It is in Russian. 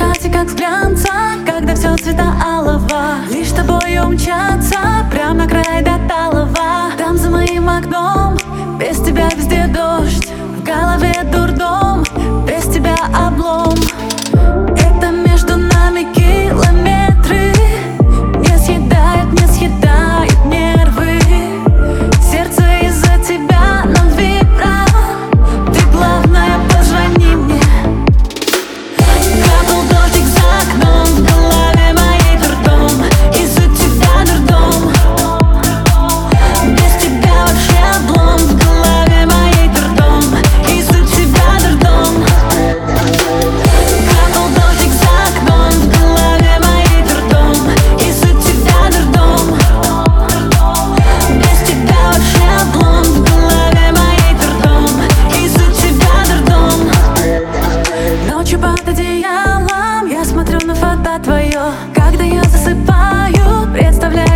закате, как с глянца, когда все цвета алого, лишь тобой умчаться прям на край до талого. Там за моим окном без тебя везде дождь, в голове дурдом, без тебя облом. Это между нами километры, не съедают нервы. Сердце из-за тебя на вибра, ты главное позвони мне. Капал дождик за окном, в голове моей дурдом, из-за тебя дурдом. Без тебя вообще облом, в голове моей дурдом, из-за тебя дурдом. Капал дождик за окном, в голове моей дурдом, из-за тебя дурдом. Без тебя вообще облом, в голове моей дурдом, из-за тебя дурдом. Ночью под одеялом я смотрю на фото твое, когда я засыпаю, представляю